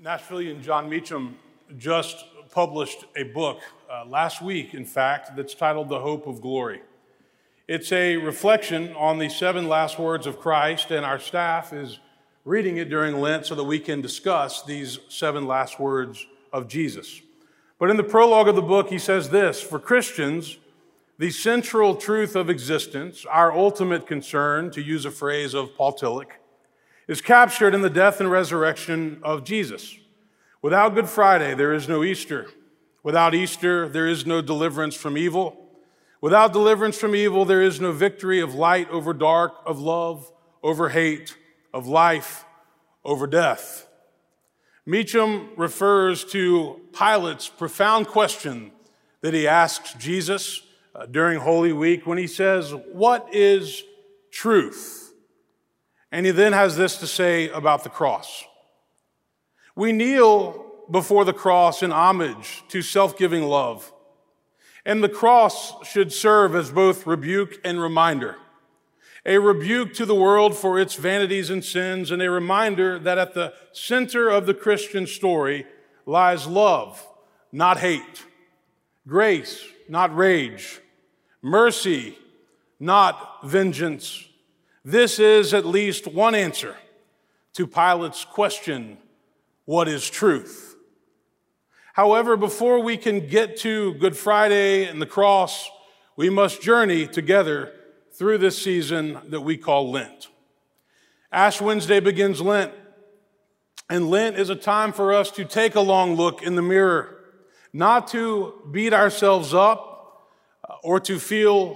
Nashvilleian John Meacham just published a book last week, in fact, that's titled The Hope of Glory. It's a reflection on the 7 last words of Christ, and our staff is reading it during Lent so that we can discuss these 7 last words of Jesus. But in the prologue of the book, he says this: for Christians, the central truth of existence, our ultimate concern, to use a phrase of Paul Tillich, is captured in the death and resurrection of Jesus. Without Good Friday, there is no Easter. Without Easter, there is no deliverance from evil. Without deliverance from evil, there is no victory of light over dark, of love over hate, of life over death. Meacham refers to Pilate's profound question that he asks Jesus during Holy Week when he says, "What is truth?" And he then has this to say about the cross. We kneel before the cross in homage to self-giving love. And the cross should serve as both rebuke and reminder. A rebuke to the world for its vanities and sins, and a reminder that at the center of the Christian story lies love, not hate, grace, not rage, mercy, not vengeance. This is at least one answer to Pilate's question, what is truth? However, before we can get to Good Friday and the cross, we must journey together through this season that we call Lent. Ash Wednesday begins Lent, and Lent is a time for us to take a long look in the mirror, not to beat ourselves up or to feel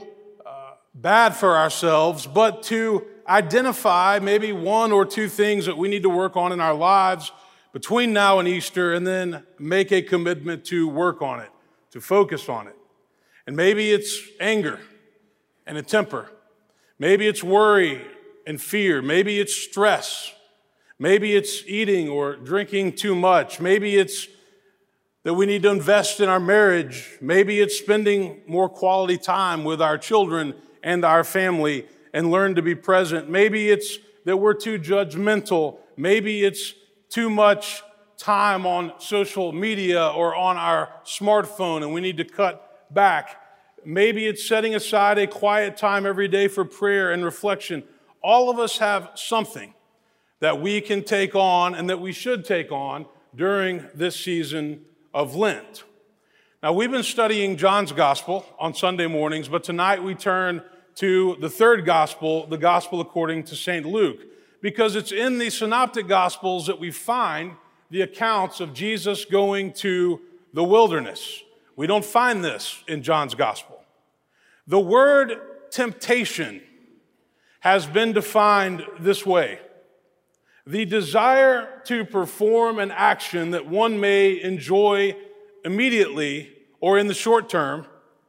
bad for ourselves, but to identify maybe 1 or 2 things that we need to work on in our lives between now and Easter, and then make a commitment to work on it, to focus on it. And maybe it's anger and a temper. Maybe it's worry and fear. Maybe it's stress. Maybe it's eating or drinking too much. Maybe it's that we need to invest in our marriage. Maybe it's spending more quality time with our children and our family and learn to be present. Maybe it's that we're too judgmental. Maybe it's too much time on social media or on our smartphone and we need to cut back. Maybe it's setting aside a quiet time every day for prayer and reflection. All of us have something that we can take on and that we should take on during this season of Lent. Now, we've been studying John's Gospel on Sunday mornings, but tonight we turn to the 3rd Gospel, the Gospel according to St. Luke, because it's in the Synoptic Gospels that we find the accounts of Jesus going to the wilderness. We don't find this in John's Gospel. The word temptation has been defined this way: the desire to perform an action that one may enjoy immediately or in the short term,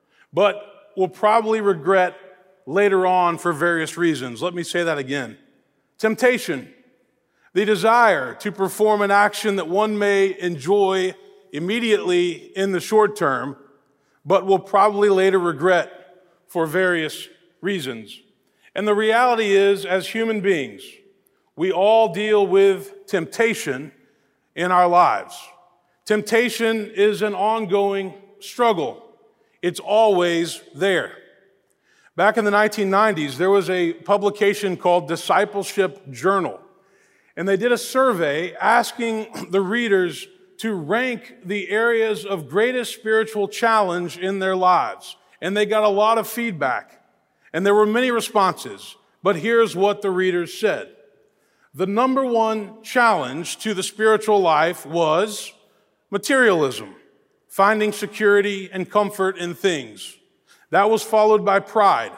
but will probably regret later on for various reasons. Let me say that again. Temptation, the desire to perform an action that one may enjoy immediately in the short term, but will probably later regret for various reasons. And the reality is, as human beings, we all deal with temptation in our lives. Temptation is an ongoing struggle. It's always there. Back in the 1990s, there was a publication called Discipleship Journal, and they did a survey asking the readers to rank the areas of greatest spiritual challenge in their lives. And they got a lot of feedback, and there were many responses, but here's what the readers said. The number 1 challenge to the spiritual life was materialism, finding security and comfort in things. That was followed by pride,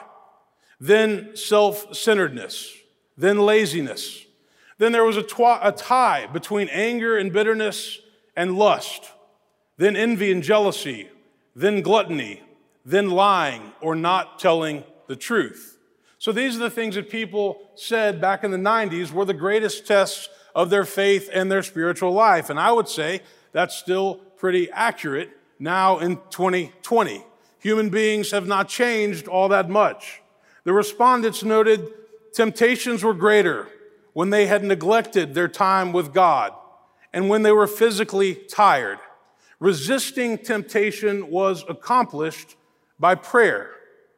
then self-centeredness, then laziness. Then there was a tie between anger and bitterness and lust, then envy and jealousy, then gluttony, then lying or not telling the truth. So these are the things that people said back in the 90s were the greatest tests of their faith and their spiritual life. And I would say that's still pretty accurate now in 2020. Human beings have not changed all that much. The respondents noted temptations were greater when they had neglected their time with God and when they were physically tired. Resisting temptation was accomplished by prayer,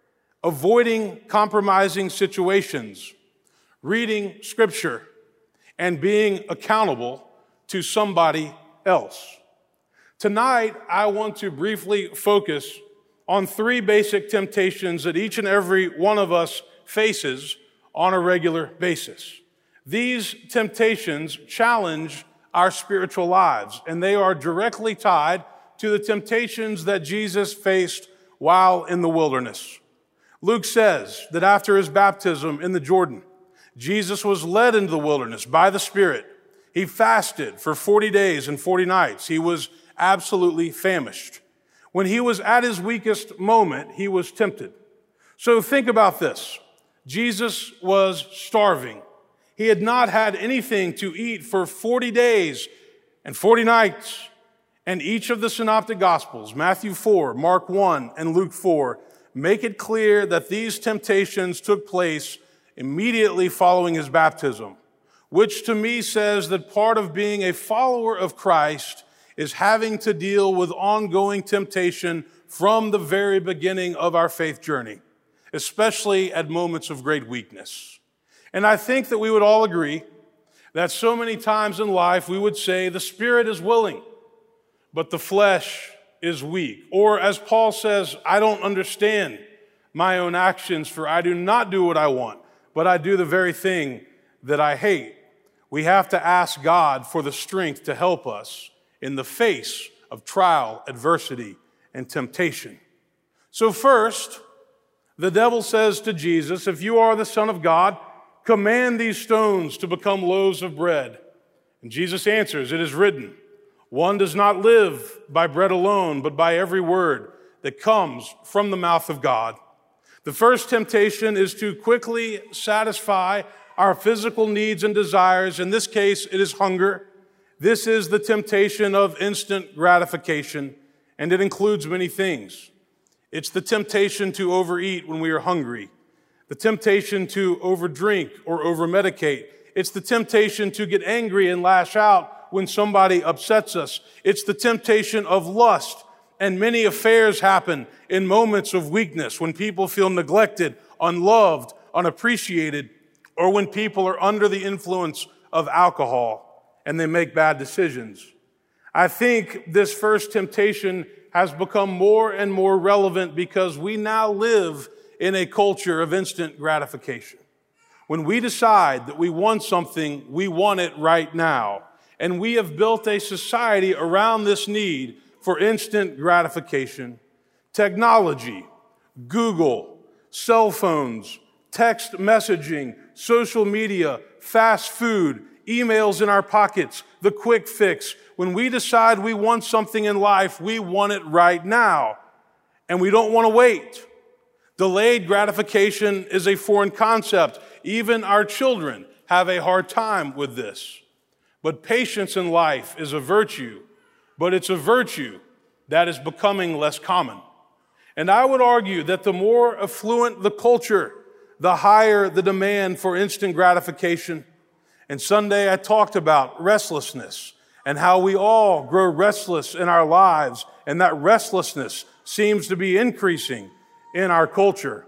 avoiding compromising situations, reading scripture, and being accountable to somebody else. Tonight, I want to briefly focus on three basic temptations that each and every one of us faces on a regular basis. These temptations challenge our spiritual lives, and they are directly tied to the temptations that Jesus faced while in the wilderness. Luke says that after his baptism in the Jordan, Jesus was led into the wilderness by the Spirit. He fasted for 40 days and 40 nights. He was absolutely famished. When he was at his weakest moment, he was tempted. So think about this. Jesus was starving. He had not had anything to eat for 40 days and 40 nights. And each of the synoptic gospels, Matthew 4, Mark 1, and Luke 4, make it clear that these temptations took place immediately following his baptism, which to me says that part of being a follower of Christ is having to deal with ongoing temptation from the very beginning of our faith journey, especially at moments of great weakness. And I think that we would all agree that so many times in life we would say the spirit is willing, but the flesh is weak. Or as Paul says, I don't understand my own actions, for I do not do what I want, but I do the very thing that I hate. We have to ask God for the strength to help us in the face of trial, adversity, and temptation. So first, the devil says to Jesus, if you are the Son of God, command these stones to become loaves of bread. And Jesus answers, it is written, one does not live by bread alone, but by every word that comes from the mouth of God. The first temptation is to quickly satisfy our physical needs and desires. In this case, it is hunger. This is the temptation of instant gratification, and it includes many things. It's the temptation to overeat when we are hungry, the temptation to overdrink or overmedicate. It's the temptation to get angry and lash out when somebody upsets us. It's the temptation of lust, and many affairs happen in moments of weakness when people feel neglected, unloved, unappreciated, or when people are under the influence of alcohol and they make bad decisions. I think this first temptation has become more and more relevant because we now live in a culture of instant gratification. When we decide that we want something, we want it right now. And we have built a society around this need for instant gratification. Technology, Google, cell phones, text messaging, social media, fast food, emails in our pockets, the quick fix. When we decide we want something in life, we want it right now. And we don't want to wait. Delayed gratification is a foreign concept. Even our children have a hard time with this. But patience in life is a virtue, but it's a virtue that is becoming less common. And I would argue that the more affluent the culture, the higher the demand for instant gratification. And Sunday I talked about restlessness and how we all grow restless in our lives, and that restlessness seems to be increasing in our culture.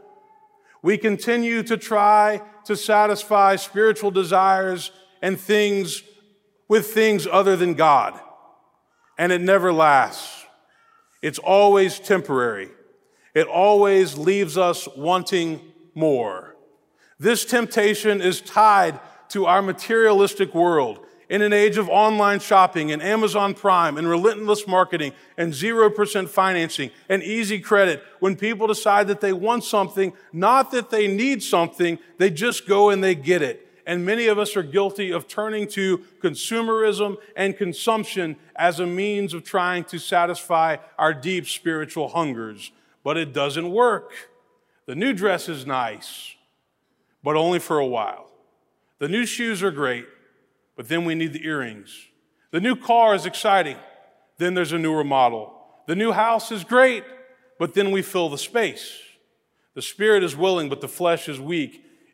We continue to try to satisfy spiritual desires and things with things other than God, and it never lasts. It's always temporary. It always leaves us wanting more. This temptation is tied to our materialistic world in an age of online shopping and Amazon Prime and relentless marketing and 0% financing and easy credit. When people decide that they want something, not that they need something, they just go and they get it. And many of us are guilty of turning to consumerism and consumption as a means of trying to satisfy our deep spiritual hungers. But it doesn't work. The new dress is nice, but only for a while. The new shoes are great, but then we need the earrings. The new car is exciting, then there's a newer model. The new house is great, but then we fill the space. The spirit is willing, but the flesh is weak.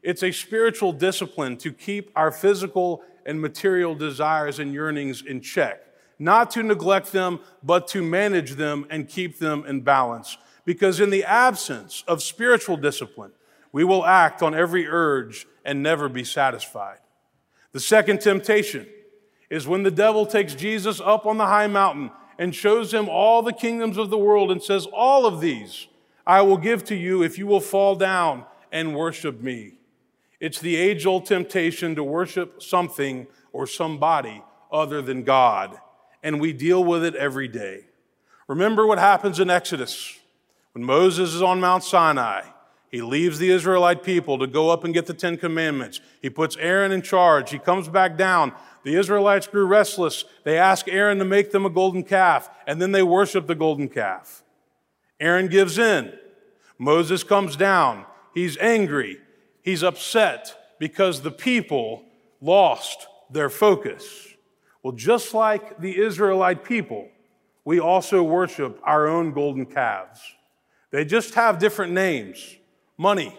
It's a spiritual discipline to keep our physical and material desires and yearnings in check, not to neglect them, but to manage them and keep them in balance. Because in the absence of spiritual discipline, we will act on every urge and never be satisfied. The second temptation is when the devil takes Jesus up on the high mountain and shows him all the kingdoms of the world and says, all of these I will give to you if you will fall down and worship me. It's the age-old temptation to worship something or somebody other than God, and we deal with it every day. Remember what happens in Exodus. When Moses is on Mount Sinai, he leaves the Israelite people to go up and get the Ten Commandments. He puts Aaron in charge. He comes back down. The Israelites grew restless. They ask Aaron to make them a golden calf, and then they worship the golden calf. Aaron gives in. Moses comes down. He's angry. He's upset because the people lost their focus. Well, just like the Israelite people, we also worship our own golden calves. They just have different names: money,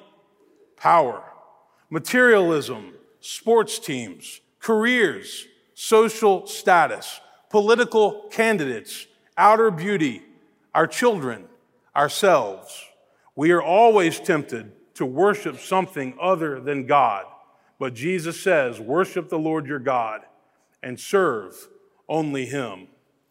power, materialism, sports teams, careers, social status, political candidates, outer beauty, our children, ourselves. We are always tempted to worship something other than God. But Jesus says, worship the Lord your God and serve only him.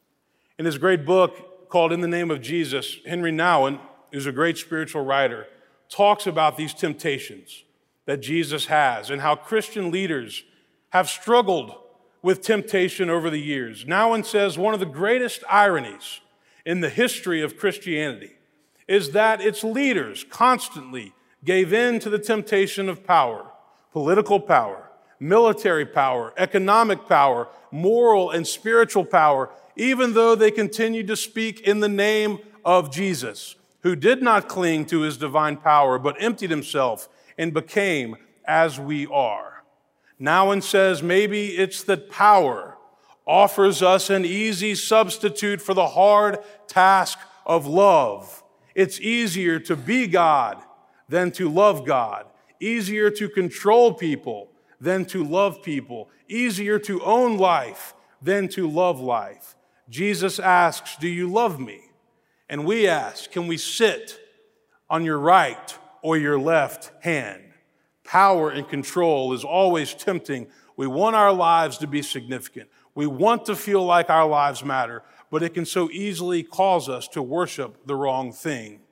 In his great book called In the Name of Jesus, Henry Nouwen, who's a great spiritual writer, talks about these temptations that Jesus has and how Christian leaders have struggled with temptation over the years. Nouwen says one of the greatest ironies in the history of Christianity is that its leaders constantly gave in to the temptation of power, political power, military power, economic power, moral and spiritual power, even though they continued to speak in the name of Jesus, who did not cling to his divine power, but emptied himself and became as we are. Nouwen says maybe it's that power offers us an easy substitute for the hard task of love. It's easier to be God than to love God, easier to control people than to love people, easier to own life than to love life. Jesus asks, do you love me? And we ask, can we sit on your right or your left hand? Power and control is always tempting. We want our lives to be significant. We want to feel like our lives matter, but it can so easily cause us to worship the wrong thing.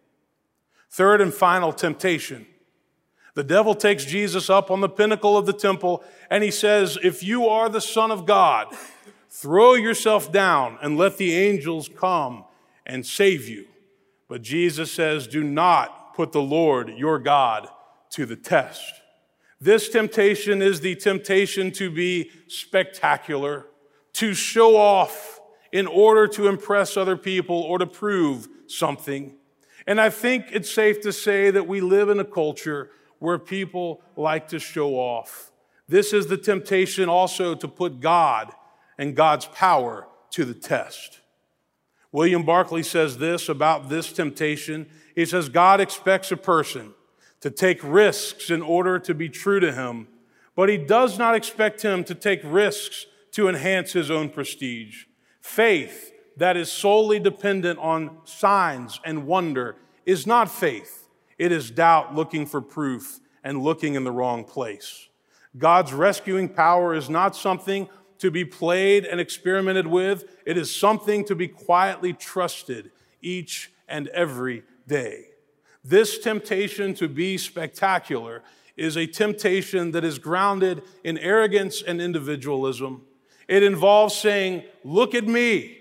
Third and final temptation. The devil takes Jesus up on the pinnacle of the temple and he says, if you are the Son of God, throw yourself down and let the angels come and save you. But Jesus says, do not put the Lord your God to the test. This temptation is the temptation to be spectacular, to show off in order to impress other people or to prove something. And I think it's safe to say that we live in a culture where people like to show off. This is the temptation also to put God and God's power to the test. William Barclay says this about this temptation. He says, God expects a person to take risks in order to be true to him, but he does not expect him to take risks to enhance his own prestige. Faith that is solely dependent on signs and wonder is not faith. It is doubt looking for proof and looking in the wrong place. God's rescuing power is not something to be played and experimented with. It is something to be quietly trusted each and every day. This temptation to be spectacular is a temptation that is grounded in arrogance and individualism. It involves saying, look at me,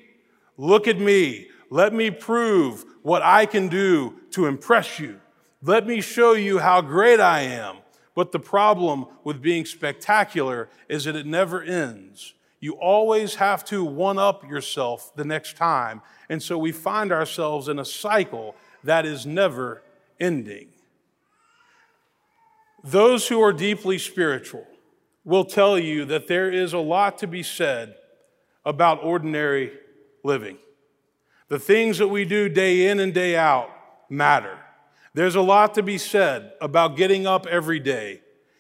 let me prove what I can do to impress you. Let me show you how great I am. But the problem with being spectacular is that it never ends. You always have to one-up yourself the next time. And so we find ourselves in a cycle that is never ending. Those who are deeply spiritual will tell you that there is a lot to be said about ordinary living. The things that we do day in and day out matter. There's a lot to be said about getting up every day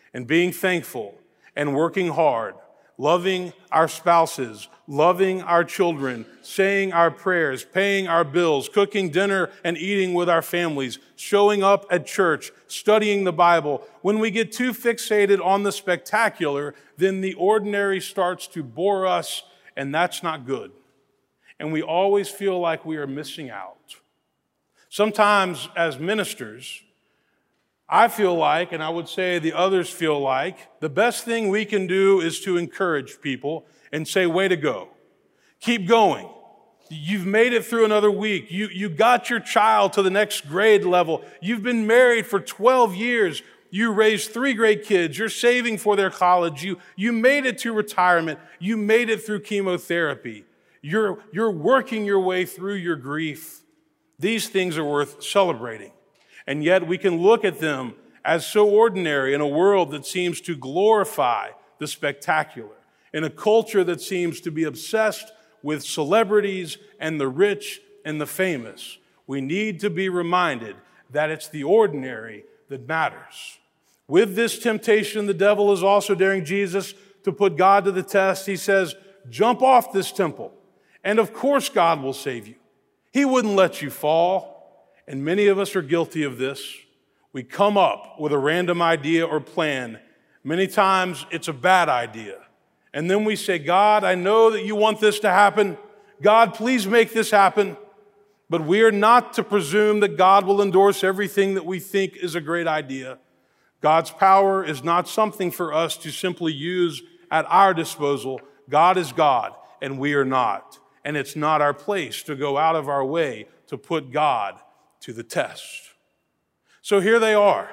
and being thankful and working hard, loving our spouses, loving our children, saying our prayers, paying our bills, cooking dinner and eating with our families, showing up at church, studying the Bible. When we get too fixated on the spectacular, then the ordinary starts to bore us, and that's not good. And we always feel like we are missing out. Sometimes as ministers, I feel like, and I would say the others feel like, the best thing we can do is to encourage people and say, way to go. Keep going. You've made it through another week. You got your child to the next grade level. You've been married for 12 years. You raised 3 great kids. You're saving for their college. You made it to retirement. You made it through chemotherapy. You're working your way through your grief. These things are worth celebrating. And yet we can look at them as so ordinary in a world that seems to glorify the spectacular, in a culture that seems to be obsessed with celebrities and the rich and the famous. We need to be reminded that it's the ordinary that matters. With this temptation, the devil is also daring Jesus to put God to the test. He says, jump off this temple, and of course God will save you. He wouldn't let you fall. And many of us are guilty of this. We come up with a random idea or plan. Many times it's a bad idea. And then we say, God, I know that you want this to happen. God, please make this happen. But we are not to presume that God will endorse everything that we think is a great idea. God's power is not something for us to simply use at our disposal. God is God, and we are not. And it's not our place to go out of our way to put God to the test. So here they are.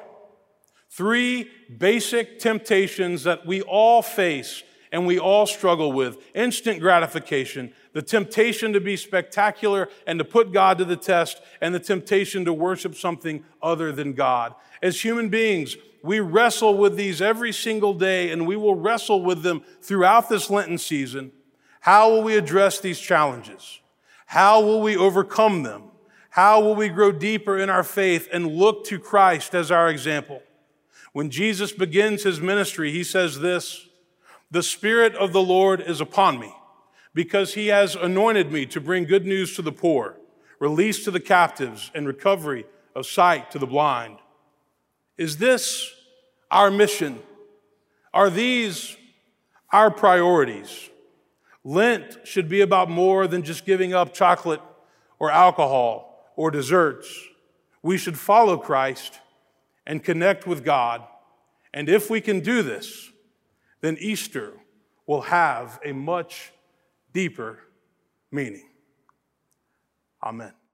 3 basic temptations that we all face and we all struggle with. Instant gratification, the temptation to be spectacular and to put God to the test, and the temptation to worship something other than God. As human beings, we wrestle with these every single day, and we will wrestle with them throughout this Lenten season. How will we address these challenges? How will we overcome them? How will we grow deeper in our faith and look to Christ as our example? When Jesus begins his ministry, he says this, "The Spirit of the Lord is upon me, because he has anointed me to bring good news to the poor, release to the captives, and recovery of sight to the blind." Is this our mission? Are these our priorities? Lent should be about more than just giving up chocolate or alcohol or desserts. We should follow Christ and connect with God. And if we can do this, then Easter will have a much deeper meaning. Amen.